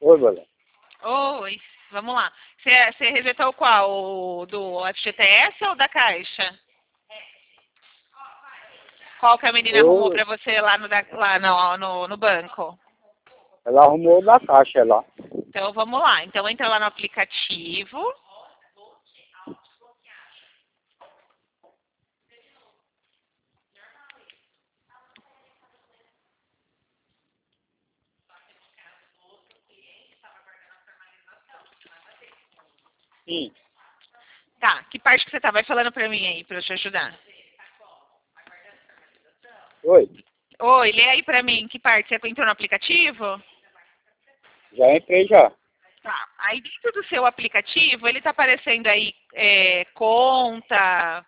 Oi, Bela. Oi, vamos lá. Você resetou qual? O do FGTS ou da Caixa? Qual que a menina arrumou Oi. pra você lá no banco? Ela arrumou na caixa lá. Então vamos lá. Então entra lá no aplicativo. Sim. Tá, que parte que você tá? Vai falando pra mim aí, pra eu te ajudar. Oi. Oi, lê aí pra mim, que parte? Você entrou no aplicativo? Já entrei já. Tá. Aí dentro do seu aplicativo, ele tá aparecendo aí conta.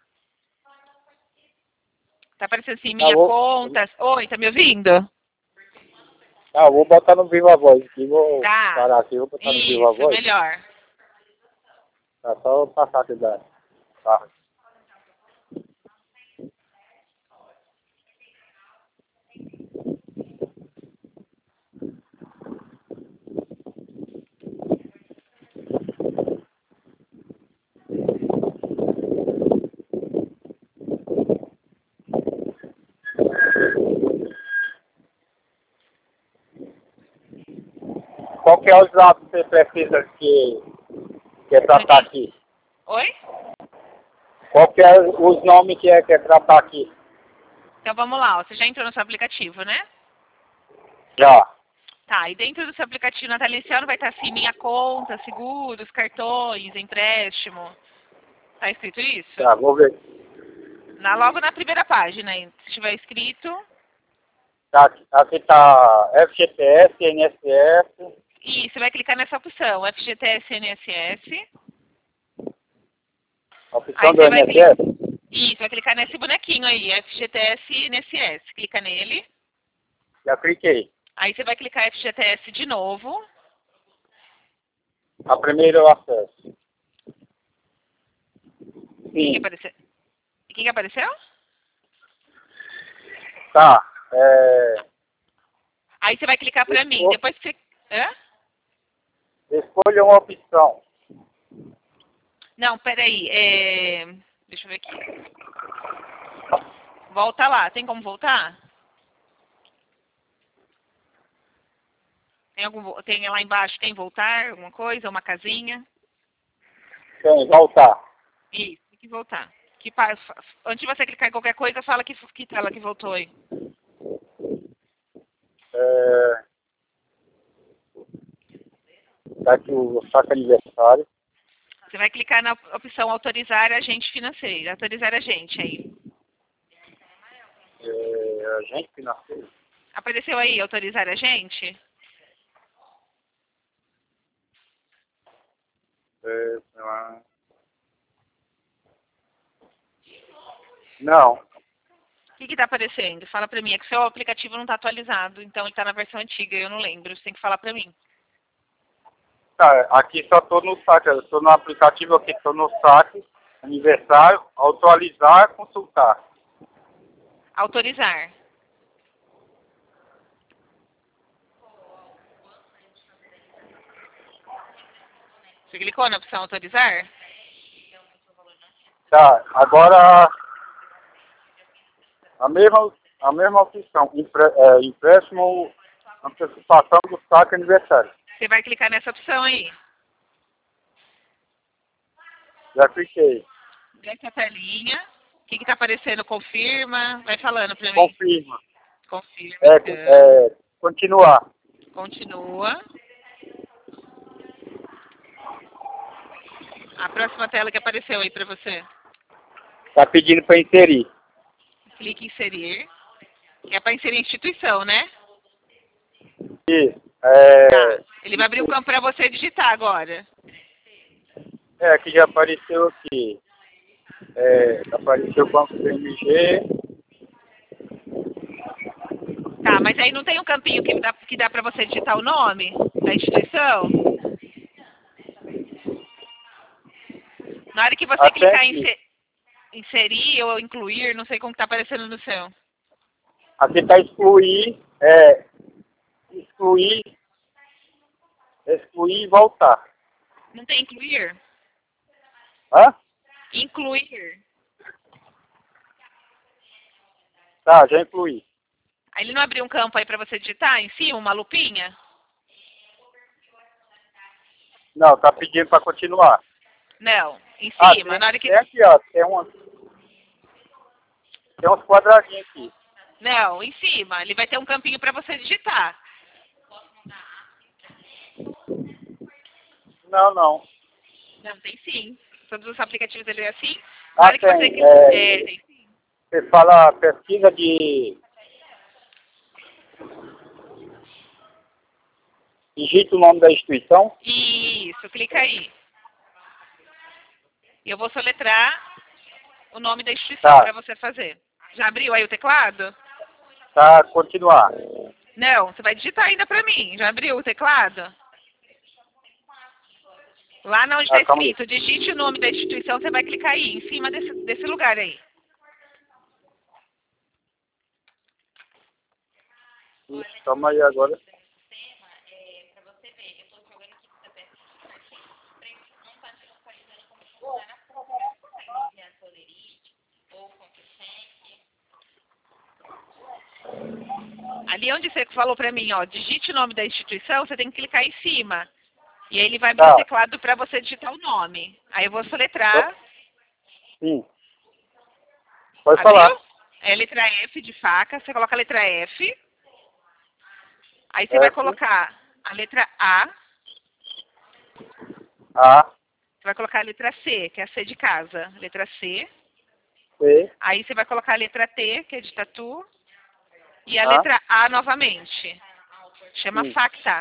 Tá aparecendo assim, Tá, minha conta. Oi, tá me ouvindo? Tá, vou botar no Viva Voz aqui. Vou Tá. parar aqui, vou botar no Viva Isso, Voz. melhor. Tá, só eu passar aqui da carro. Qual que é os dados que você precisa que é pra estar aqui? Oi? Qual que é os nomes que é pra estar aqui? Então vamos lá, ó. Você já entrou no seu aplicativo, né? Já. Tá, e dentro do seu aplicativo nataliciano vai estar assim, minha conta, seguros, cartões, empréstimo. Tá escrito isso? Tá, vou ver. Logo na primeira página aí, se tiver escrito. Tá, aqui tá FGTS, INSS. E você vai clicar nessa opção, FGTS NSS. A opção Aí do você vai INSS. isso, vai clicar nesse bonequinho aí, FGTS NSS. Clica nele. Já cliquei. Aí você vai clicar FGTS de novo. A primeira eu acesso. O que, que Sim. apareceu? O que, que apareceu? Tá. Aí você vai clicar pra mim. Depois que você. Hã? Escolha uma opção. Não, peraí. Deixa eu ver aqui. Volta lá. Tem como voltar? Tem lá embaixo, tem voltar, alguma coisa, uma casinha? Tem, voltar. Isso, tem que voltar. Antes de você clicar em qualquer coisa, fala que tela que voltou aí. Tá aqui o saque aniversário. Você vai clicar na opção autorizar agente financeiro. Autorizar agente aí. Agente financeiro. Apareceu aí, autorizar agente? Sei lá. Não. O que está aparecendo? Fala pra mim. É que o seu aplicativo não está atualizado, então ele está na versão antiga, eu não lembro. Você tem que falar pra mim. Tá, aqui só tô no saque. Eu tô no aplicativo aqui, tô no saque. Aniversário, atualizar, consultar. Autorizar. Você clicou na opção autorizar? Tá, agora a mesma opção. Empréstimo, antecipação do saque aniversário. Você vai clicar nessa opção aí. Já cliquei. Desce a telinha. O que está aparecendo? Confirma. Vai falando pra mim. Confirma. Confirma, então. Continuar. Continua. A próxima tela que apareceu aí pra você. Tá pedindo para inserir. Clique em inserir. Que é pra inserir a instituição, né? Isso. Tá. Ele vai abrir o campo pra você digitar agora. Aqui já apareceu aqui. Apareceu o banco do MG. Tá, mas aí não tem um campinho que dá pra você digitar o nome da instituição? Na hora que você Até clicar em aqui. inserir ou incluir, não sei como que tá aparecendo no seu. Aqui tá excluir. Excluir excluir e voltar. Não tem incluir? Hã? Incluir. Tá, já incluí. Aí ele não abriu um campo aí pra você digitar em cima, uma lupinha? Não, tá pedindo para continuar. Não, em Ah, cima, na hora que... tem aqui, ó. Tem uns quadradinhos aqui. Não, em cima, ele vai ter um campinho pra você digitar. Não, não. Não, tem sim. Todos os aplicativos ele é assim. Na Ah, hora que você... tem. tem sim. Você fala pesquisa de... Digita o nome da instituição. Isso, clica aí. E eu vou soletrar o nome da instituição Tá. pra você fazer. Já abriu aí o teclado? Tá, continuar. Não, você vai digitar ainda pra mim. Já abriu o teclado? Lá onde está Calma aí. escrito, digite o nome da instituição, você vai clicar aí, em cima desse lugar aí. Ixi, calma aí agora. Ali onde você falou pra mim, ó, digite o nome da instituição, você tem que clicar em cima. E aí ele vai abrir Tá. o teclado pra você digitar o nome. Aí eu vou soletrar. Sim. Pode Abriu? falar. É a letra F de faca, você coloca a letra F. Aí você vai F. colocar a letra A. A. Você vai colocar a letra C, que é a C de casa. Letra C. C. Aí você vai colocar a letra T, que é de tatu. E a A. letra A novamente. Chama Sim. Facta.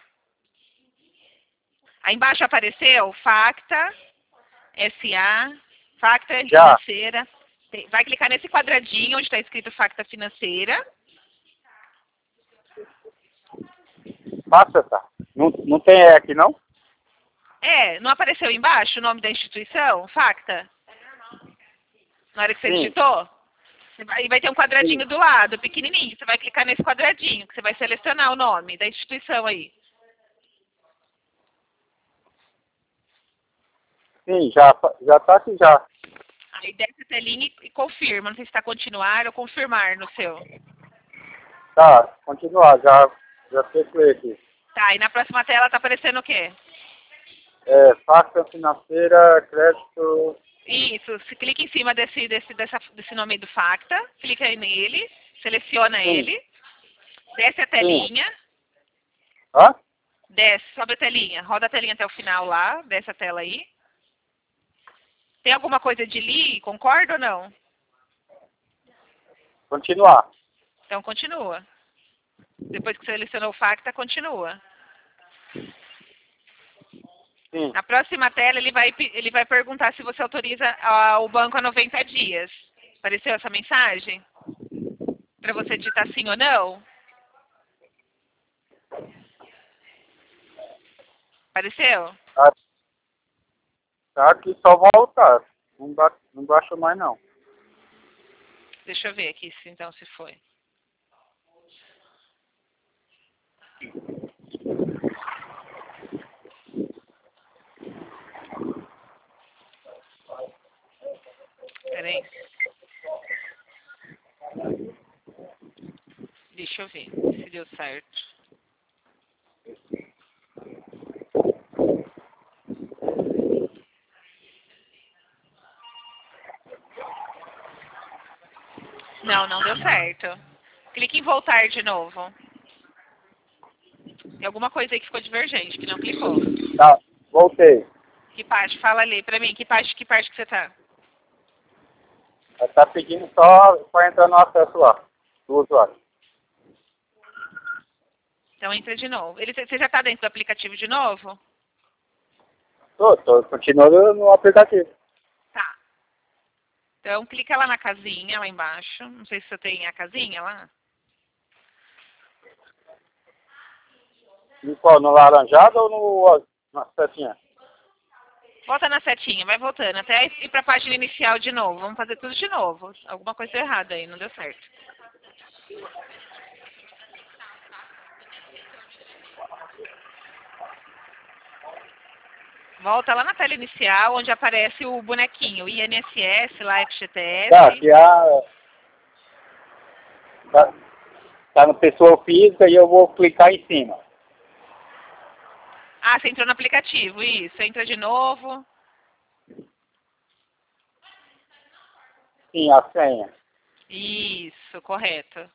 Aí embaixo apareceu Facta, SA, Facta Já. Financeira. Vai clicar nesse quadradinho onde está escrito Facta Financeira. Passa, tá. Não tem E aqui, não? Não apareceu embaixo o nome da instituição? Facta? Na hora que você Sim. digitou? Vai ter um quadradinho Sim. do lado, pequenininho. Você vai clicar nesse quadradinho, que você vai selecionar o nome da instituição aí. Sim, já tá aqui já. Aí desce a telinha e confirma. Não sei se está continuar ou confirmar no seu. Tá, continuar. Já teclei aqui. Tá, e na próxima tela tá aparecendo o quê? Facta financeira, crédito. Isso, você clica em cima desse nome do Facta, clica aí nele, seleciona Sim. ele, desce a telinha, Hã? desce, sobe a telinha, roda a telinha até o final lá, desce a tela aí. Tem alguma coisa de li, concorda ou não? Continuar. Então continua. Depois que selecionou o Facta, continua. Sim. Na próxima tela ele vai perguntar se você autoriza o banco a 90 dias. Apareceu essa mensagem? Para você digitar sim ou não? Apareceu? Tá aqui só voltar. Não baixa mais não. Deixa eu ver aqui se então se foi. Peraí. Deixa eu ver se deu certo. Não, não deu certo. Clique em voltar de novo. Tem alguma coisa aí que ficou divergente, que não clicou. Tá, voltei. Que parte? Fala ali pra mim. Que parte que você tá? Ela tá pedindo só para entrar no acesso lá, do usuário. Então entra de novo. Você já tá dentro do aplicativo de novo? Tô continuando no aplicativo. Tá. Então clica lá na casinha, lá embaixo. Não sei se você tem a casinha lá. No qual? No laranjado ou na setinha? Volta na setinha, vai voltando, até ir pra página inicial de novo. Vamos fazer tudo de novo. Alguma coisa deu errada aí, não deu certo. Volta lá na tela inicial, onde aparece o bonequinho, INSS, lá FGTS. Tá, aqui tá no pessoa física e eu vou clicar em cima. Ah, você entrou no aplicativo, isso. Entra de novo. Sim, a senha. Isso, correto.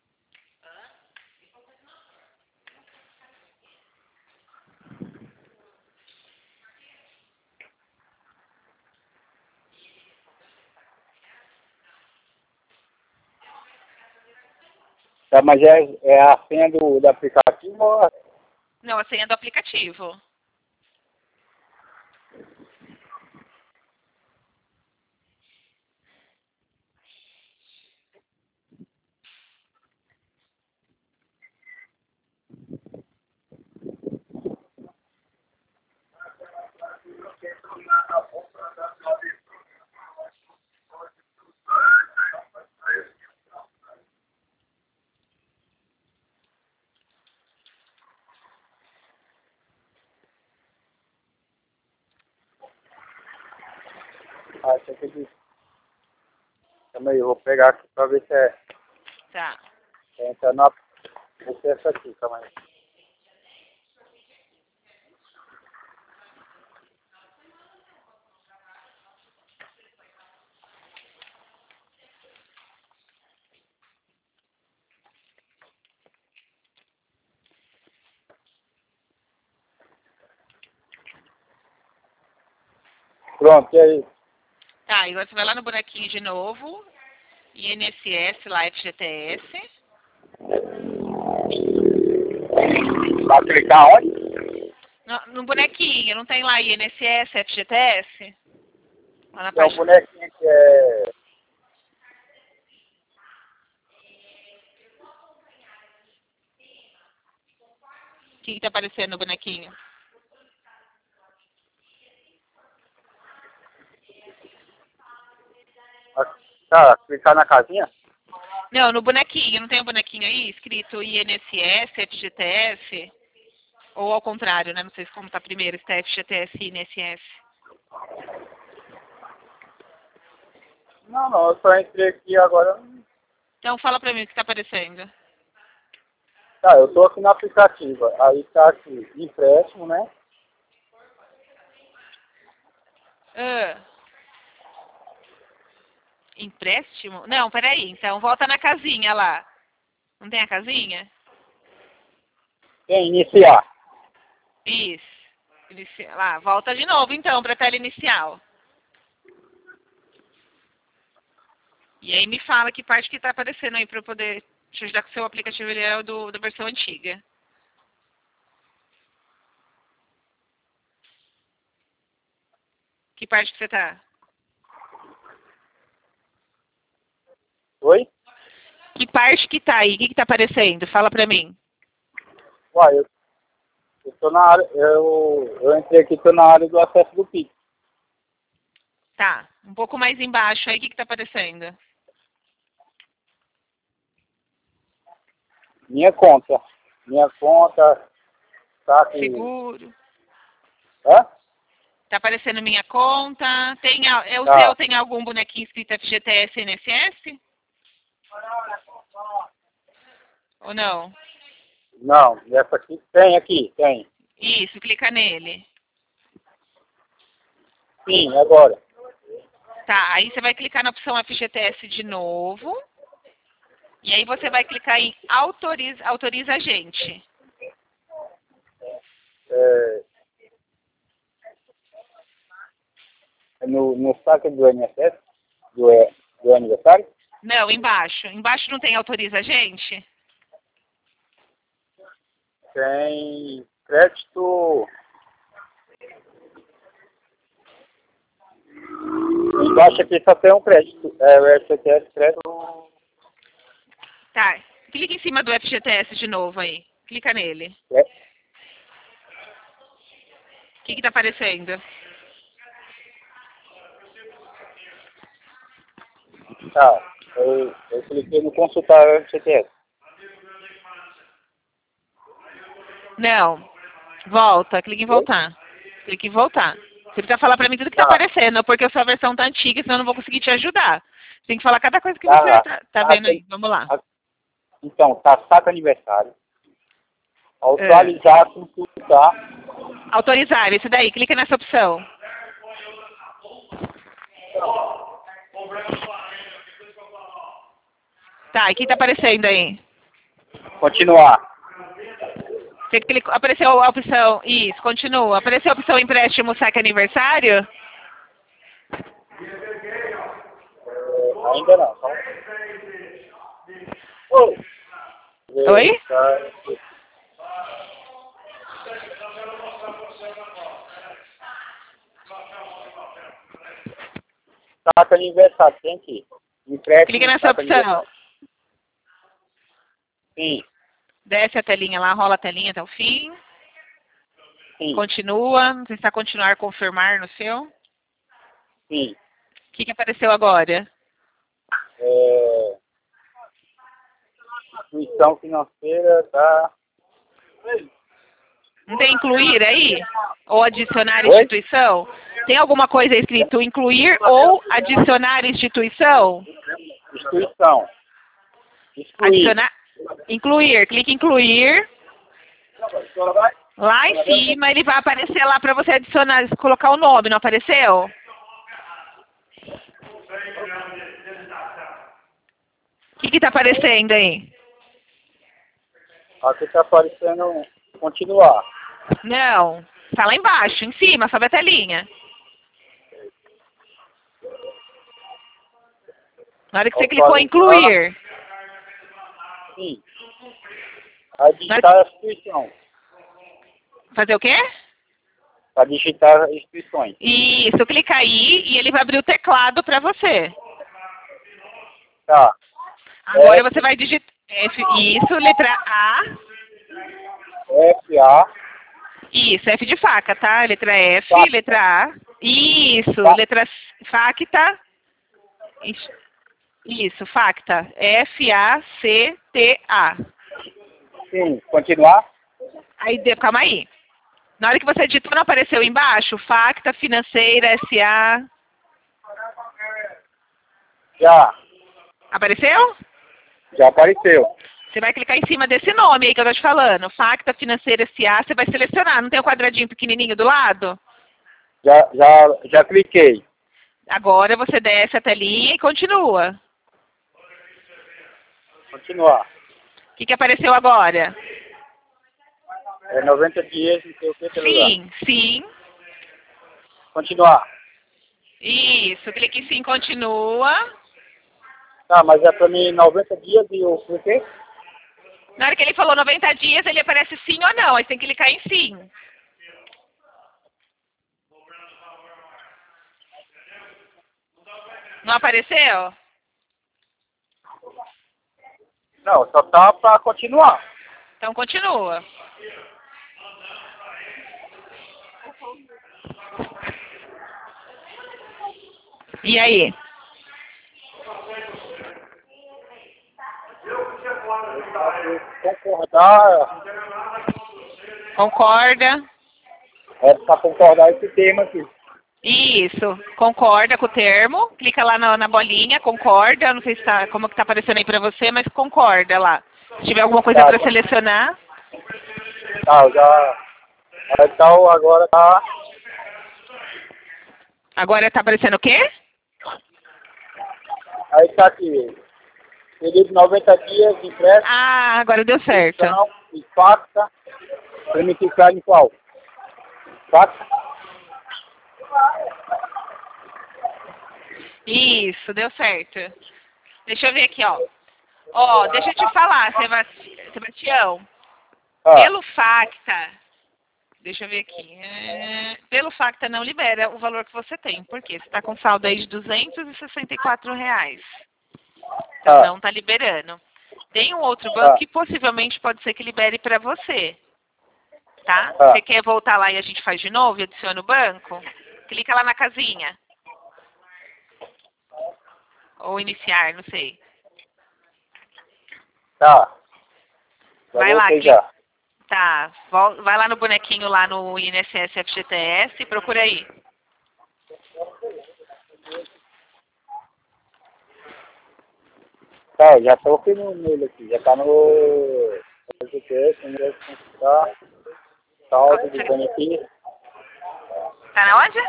Tá, mas é a senha do aplicativo ou Não, a senha do aplicativo. acho que diz. Calma aí, eu vou pegar aqui pra ver se é. Tá. Entra na. Vou ser essa aqui, calma aí. Pronto, e aí? Tá, agora você vai lá no bonequinho de novo. INSS, lá FGTS. Vai clicar onde? No bonequinho, não tem lá INSS, FGTS? Lá na Tem um página. bonequinho que é. O que tá aparecendo no bonequinho? Tá, clicar na casinha? Não, no bonequinho, não tem um bonequinho aí escrito INSS, FGTS? Ou ao contrário, né? Não sei como tá primeiro, se tá FGTS e INSS. Não, eu só entrei aqui agora. Então fala pra mim o que tá aparecendo. Tá, eu tô aqui no aplicativo. Aí tá aqui, empréstimo, né? Ah, empréstimo? Não, peraí. Então volta na casinha lá. Não tem a casinha? Tem iniciar. Isso. Lá, volta de novo então pra tela inicial. E aí me fala que parte que tá aparecendo aí pra eu poder te ajudar com o seu aplicativo, ele é o da versão antiga. Que parte que você tá? Oi? Que parte que tá aí? O que tá aparecendo? Fala pra mim. Uai, eu tô na área. Eu entrei aqui, tô na área do acesso do Pix. Tá. Um pouco mais embaixo aí, o que tá aparecendo? Minha conta. Minha conta tá aqui. Seguro. Hã? Tá aparecendo minha conta. O Tá. seu tem algum bonequinho escrito FGTS INSS? Ou não? Não, essa aqui tem aqui, tem. Isso, clica nele. Sim, agora. Tá, aí você vai clicar na opção FGTS de novo. E aí você vai clicar em autoriza a gente. No saque do INSS, do aniversário, Não, embaixo. Embaixo não tem autoriza a gente? tem crédito. Embaixo aqui só tem um crédito. É o FGTS crédito. Tá, clica em cima do FGTS de novo aí. Clica nele. É, O que tá aparecendo? tá. Eu cliquei no consultar o FGTS. Não. Volta, clica em Oi? voltar. Clique em voltar. Você precisa falar pra mim tudo que tá aparecendo, porque a sua versão tá antiga, senão eu não vou conseguir te ajudar. Você tem que falar cada coisa que você tá vendo aí. Vamos lá. Então, tá saque aniversário. Atualizar, consultar. Autorizar, esse daí. Clica nessa opção. Tá, e o que tá aparecendo aí? Continuar. Você clicou, apareceu a opção, isso, continua. Apareceu a opção empréstimo saque aniversário? Ainda não. Oi? Saque aniversário, tem aqui. Empréstimo, Clica nessa opção. Sim. Desce a telinha lá, rola a telinha até o fim. Sim. Continua. Não sei se está continuar, confirmar no seu. Sim. O que apareceu agora? Instituição financeira da... Não tem incluir aí? Ou adicionar Oi? instituição? Tem alguma coisa escrito incluir ou adicionar instituição? Instituição. Excluir. Adicionar. Incluir. Clique em incluir. Lá em cima ele vai aparecer lá para você adicionar, colocar o nome, não apareceu? O que está aparecendo aí? Aqui está aparecendo continuar. Não. Tá lá embaixo, em cima, sobe a telinha. Na hora que você clicou em incluir. Sim. A digitar a instituição. Fazer o quê? Para digitar as instituições. Isso, clica aí e ele vai abrir o teclado para você. Tá. Agora você vai digitar isso, letra A. F-A. Isso, F de faca, tá? Letra F, Facta. letra A. Isso, Facta. letra facta. Isso, facta. F-A-C-T-A. Sim. Continuar? Aí, calma aí. Na hora que você digitou, não apareceu embaixo? Facta Financeira S.A. Já. Apareceu? Já apareceu. Você vai clicar em cima desse nome aí que eu tô te falando. Facta Financeira S.A. Você vai selecionar. Não tem um quadradinho pequenininho do lado? Já cliquei. Agora você desce a telinha e continua. Continuar. O que apareceu agora? 90 dias, não sei o que. Sim, sim. Continuar. Isso, clique em sim, continua. Tá, mas é para mim 90 dias e o quê? Na hora que ele falou 90 dias, ele aparece sim ou não. Aí você tem que clicar em sim. Não apareceu? Não, só tá para continuar. Então continua. E aí? Concordar. Concorda? É para concordar esse tema aqui. Isso. Concorda com o termo. Clica lá na bolinha, concorda. Não sei se tá, como que tá aparecendo aí pra você, mas concorda lá. Se tiver alguma coisa para selecionar. Tá, já. Então agora tá. Agora tá aparecendo o quê? Aí tá aqui. Período de 90 dias, empréstimo. Ah, agora deu certo. E facta. Para me clicar em qual? Facta. Isso, deu certo. Deixa eu ver aqui, ó. Ó, deixa eu te falar, Sebastião. Pelo Facta, deixa eu ver aqui. Pelo Facta não libera o valor que você tem. Por quê? Você está com saldo aí de R$264. Então não está liberando. Tem um outro banco que possivelmente pode ser que libere para você. Tá? Você quer voltar lá e a gente faz de novo e adiciona o banco? Clica lá na casinha. Ou iniciar, não sei. Tá. Vai lá, já. Tá, vai lá no bonequinho lá no INSS FGTS, procura aí. Tá, já tô aqui nele aqui. Já tá no FGTS, no consultar, saldo de benefício. Tá na onde?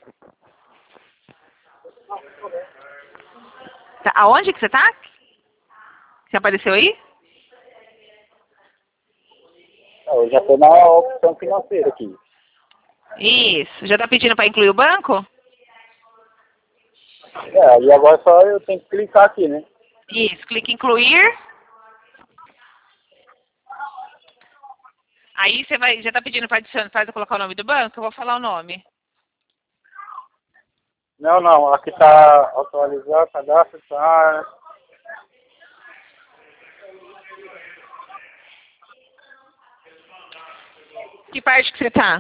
Tá, aonde que você tá? Você apareceu aí? Eu já tô na opção financeira aqui. Isso. Já tá pedindo para incluir o banco? E agora só eu tenho que clicar aqui, né? Isso. Clica em incluir. Aí você vai, já tá pedindo para adicionar, para colocar o nome do banco? Eu vou falar o nome. Não, aqui tá atualizar, cadastro, tá. Que parte que você tá?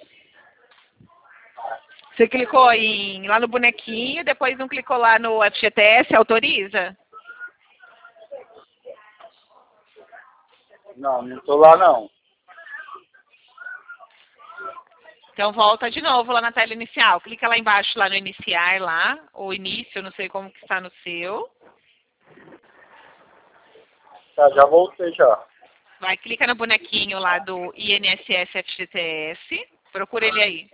Você clicou lá no bonequinho, depois não clicou lá no FGTS, autoriza? Não tô lá não. Então volta de novo lá na tela inicial. Clica lá embaixo, lá no iniciar, lá, ou início, eu não sei como que está no seu. Tá, já voltei já. Vai, clica no bonequinho lá do INSS FGTS. Procura ele aí.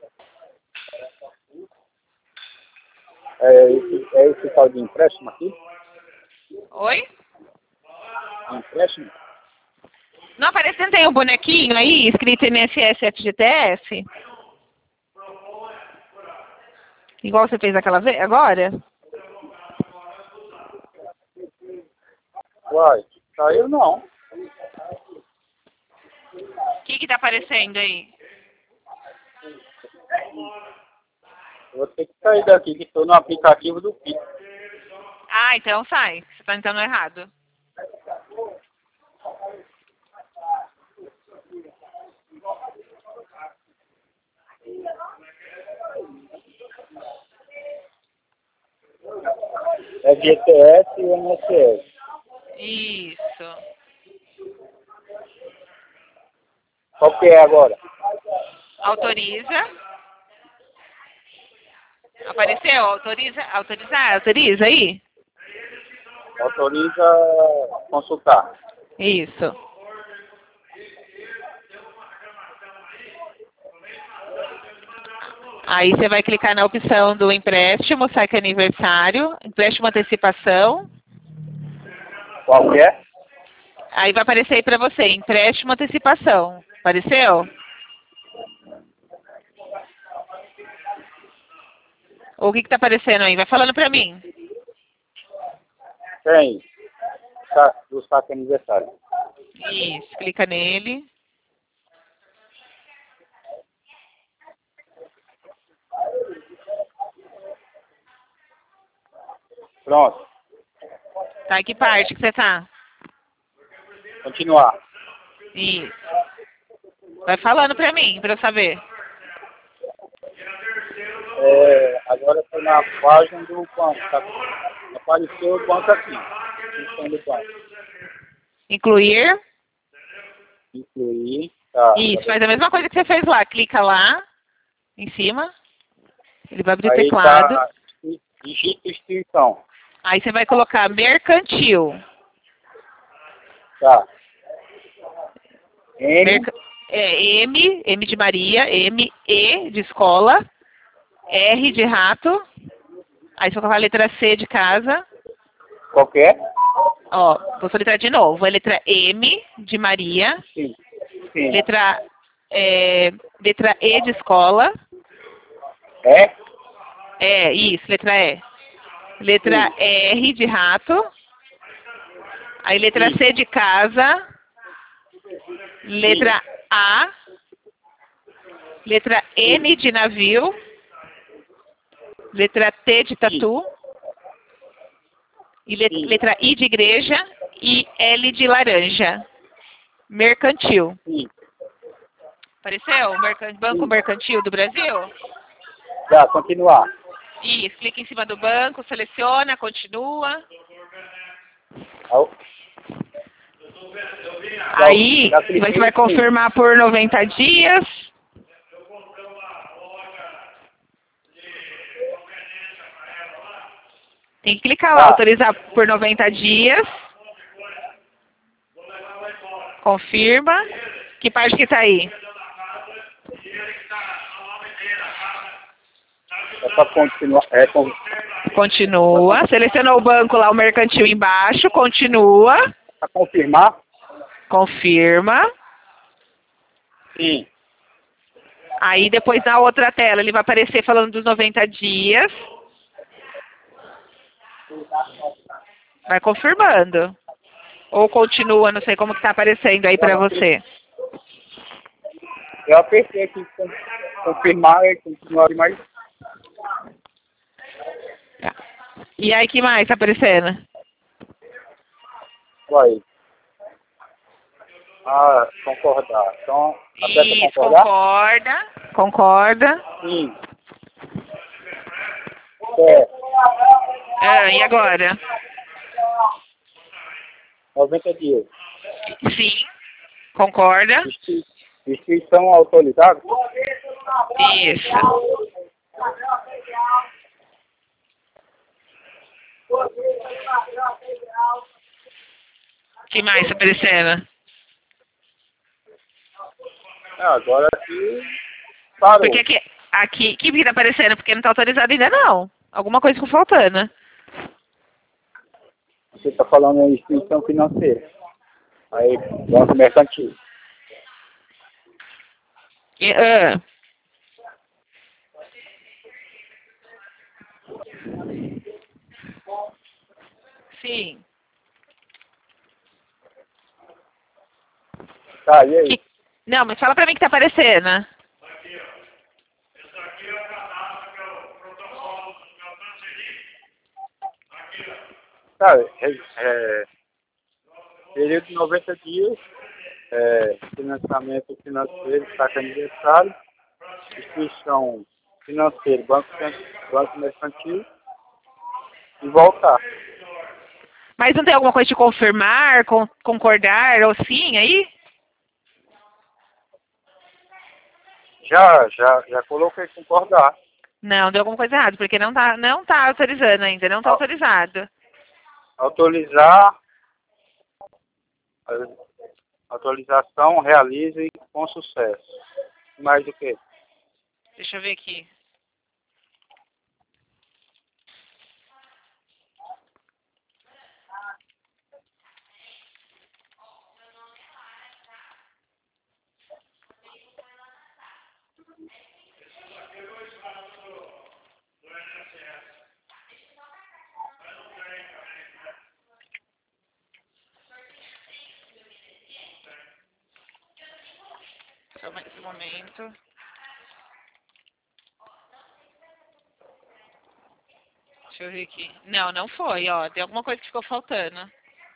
É esse tal de empréstimo aqui? Oi? Empréstimo? Não aparece, não tem um bonequinho aí, escrito INSS FGTS? Igual você fez aquela vez, agora? Uai, saiu não. O que tá aparecendo aí? Eu vou ter que sair daqui, que estou no aplicativo do Pix. Ah, então sai. Você tá entrando errado. É GTS e INSS. Isso. Qual que é agora? Autoriza. Apareceu? Autoriza aí? Autoriza consultar. Isso. Aí você vai clicar na opção do empréstimo, saque aniversário, empréstimo antecipação. Qual que é? Aí vai aparecer aí para você, empréstimo antecipação. Apareceu? Ou o que tá aparecendo aí? Vai falando para mim. Tem. Do saque aniversário. Isso, clica nele. Pronto. Tá, em que parte que você tá? Continuar. Isso. Vai falando para mim, para eu saber. Agora estou na página do banco. Tá? Apareceu o banco aqui. Função do banco. Incluir. Incluir. Tá. Isso, faz a mesma coisa que você fez lá. Clica lá, em cima. Ele vai abrir o Aí teclado. tá. Digita instituição. Aí você vai colocar mercantil. Tá. M. M de Maria, M, E de escola, R de rato. Aí você vai colocar a letra C de casa. Qual que é? Ó, vou soletrar de novo. A letra M de Maria. Sim. Sim. Letra E de escola. Isso, letra E. Letra R de rato. Aí letra C de casa. Letra A. Letra N de navio. Letra T de tatu. E letra I de igreja. E L de laranja. Mercantil. Sim. Apareceu? Banco Mercantil do Brasil? Tá, continuar. Isso, clica em cima do banco, seleciona, continua. Aí, você vai confirmar por 90 dias. Tem que clicar lá, autorizar por 90 dias. Confirma. Que parte que tá aí? É para continuar. Continua. Seleciona o banco lá, o mercantil embaixo. Continua. Para confirmar? Confirma. Sim. Aí depois na outra tela ele vai aparecer falando dos 90 dias. Vai confirmando. Ou continua, não sei como que tá aparecendo aí pra você. Eu apertei aqui confirmar e continuar mais. Tá. E aí que mais tá aparecendo? Vai. Concordar. Então, aperta Isso, concordar? concorda. Sim. É. E agora? 90 dias. Sim, concorda. Inscrição autorizada? Isso. Que mais tá aparecendo? Agora aqui parou. Porque aqui que tá aparecendo? Porque não tá autorizado ainda não. Alguma coisa ficou faltando. Você está falando em instituição financeira. Aí, banco mercantil. Sim. Tá, e aí? Não, mas fala pra mim que tá aparecendo. Tá, período de 90 dias, financiamento financeiro, saca aniversário, instituição financeira, banco mercantil e voltar. Mas não tem alguma coisa de confirmar, concordar ou sim aí? Já coloquei concordar. Não, deu alguma coisa errada, porque não tá autorizando ainda, não tá autorizado. Autorizar, autorização realize com sucesso. Mais do que? Deixa eu ver aqui. Só mais um momento. Deixa eu ver aqui. Não foi, ó. Tem alguma coisa que ficou faltando.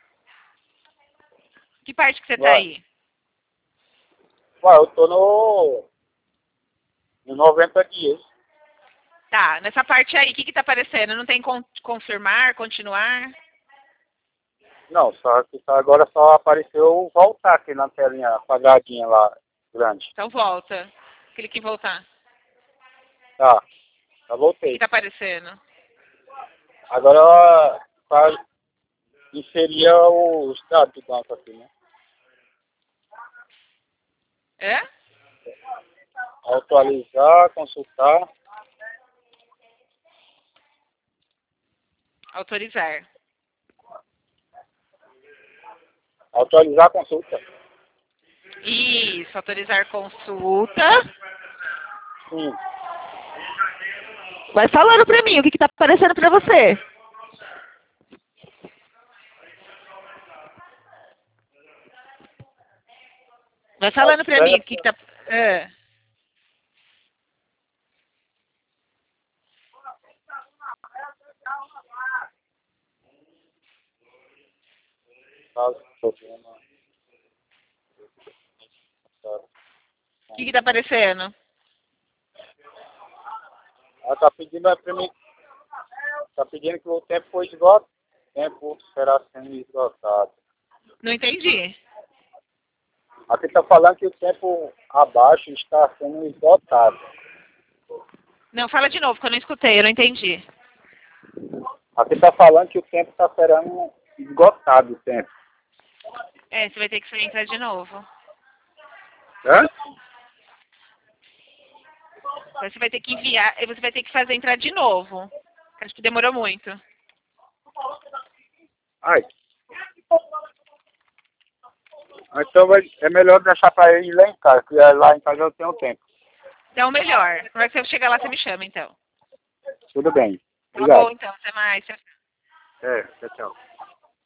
Que parte que você tá aí? Ué, eu tô no 90 dias. Tá, nessa parte aí, o que tá aparecendo? Não tem confirmar, continuar? Não, agora só apareceu voltar aqui na telinha quadradinha lá, grande. Então volta. Clique em voltar. Tá, já O voltei. que tá aparecendo? Agora, para inserir os dados do banco aqui, né? É? Atualizar, consultar. Autorizar. Atualizar a consulta. Isso, autorizar consulta. Sim. Vai falando pra mim, o que tá aparecendo pra você? Vai falando pra mim, o que tá... O que tá aparecendo? Ela tá pedindo pra mim. Tá pedindo que o tempo foi esgotado. O tempo será sendo esgotado. Não entendi. Aqui está falando que o tempo abaixo está sendo esgotado. Não, fala de novo, que eu não escutei, eu não entendi. Aqui está falando que o tempo está sendo esgotado o tempo. É, você vai ter que entrar de novo. Hã? Você vai ter que enviar, e você vai ter que fazer entrar de novo. Acho que demorou muito. Ai. Então é melhor deixar para ele ir lá em casa, porque lá em casa eu tenho tempo. Então, melhor. Na hora que você chegar lá, você me chama, então. Tudo bem. Tá Obrigado. bom, então. Até mais. Tchau, tchau. Tchau, tchau.